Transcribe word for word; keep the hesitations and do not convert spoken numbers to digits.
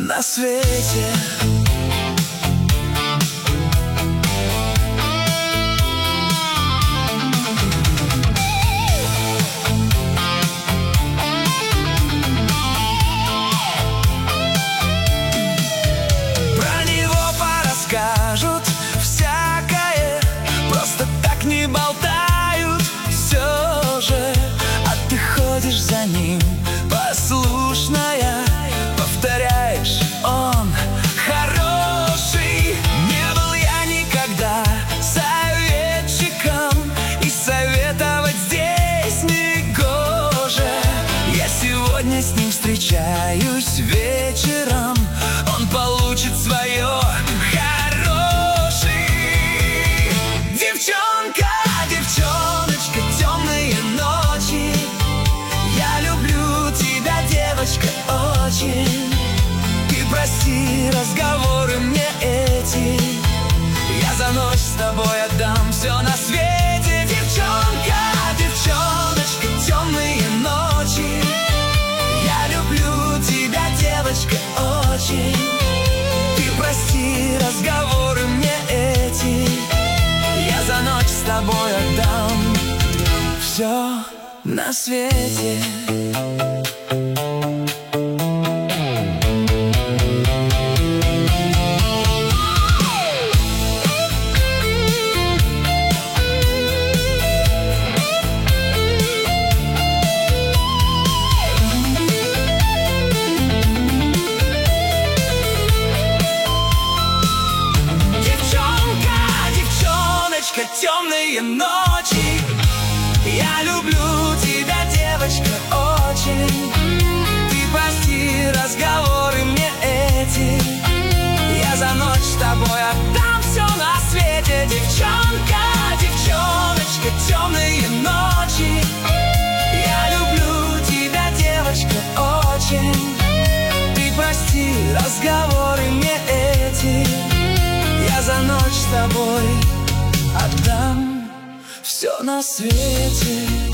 на свете. Про него порасскажут всякое, просто так не болтают все же. А ты ходишь за ним, послушная, повторяешь: он хороший. Не был я никогда советчиком, и советовать здесь не гоже. Я сегодня с ним встречаюсь вечером, он получит свое. Хороший. Девчонка, девчоночка, темные ночи, я люблю тебя, девочка, очень. Ты прости разговоры мне эти, я за ночь с тобой отдам все на свете. Девчонка, девчоночка, темные ночи, я люблю тебя, девочка, очень. Ты прости разговоры мне эти, я за ночь с тобой отдам все на свете. Темные ночи, я люблю тебя, девочка, очень. Ты прости разговоры мне эти, я за ночь с тобой отдам все на свете. Девчонка, девчоночка, темные ночи, я люблю тебя, девочка, очень. Ты прости разговоры мне эти, я за ночь с тобой отдам все на свете.